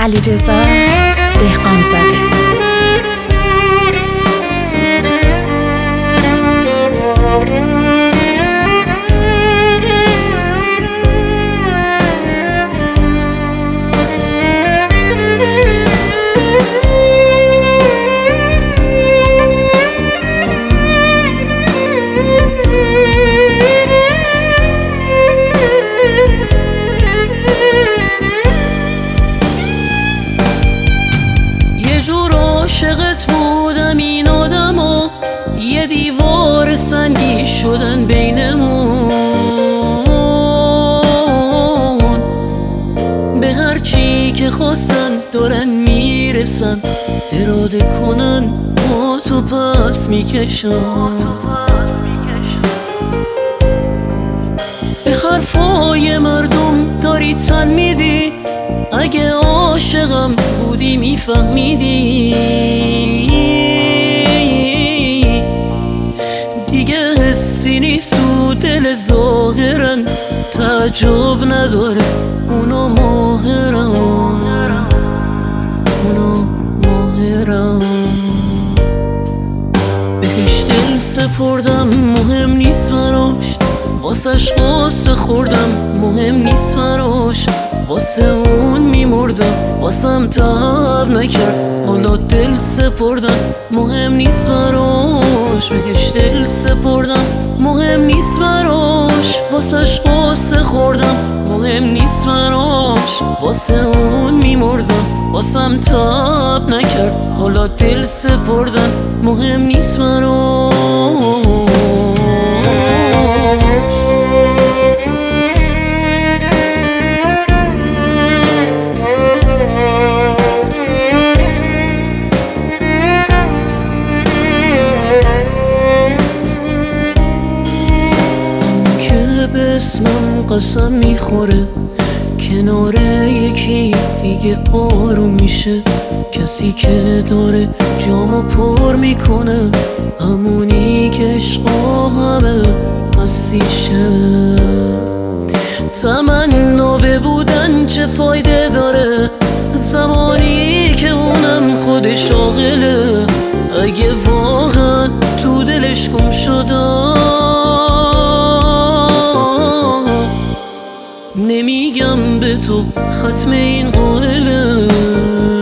علیرضا دهقانزاده. عاشقت بودم این آدم و یه دیوار سنگی شدن بینمون. به هر چی که خواستن دارن میرسن، اراده کنن با تو پس میکشن. به حرفای مردم داری تن میدی، اگه عاشقم بودی میفهمیدی. دیگه حسی نیست تو دل ظاهرن، تعجب نداره اونا ماهرن، اونا ماهرن. بهش دل سپردم مهم نیست براش، واسش قصه خوردم مهم نیست براش. واسه اون میمردم واسم تاب نکرد، حالا دل سپردم مهم نیست براش. بهش دل سپردم مهم نیست براش، واسش قصه خوردم مهم نیست براش. واسه اون میمردم واسم تاب نکرد، حالا دل سپردم مهم نیست براش. به اسمم قسم میخوره، کنار یکی دیگه آروم میشه. کسی که داره جامو پر میکنه، همونی که عشقا همه هستیشه. تمنا بودن چه فایده داره زمانی که اونم خودش عاقله. اگه واقعا تو دلش گم شده، نمیگم به تو ختم این قائله.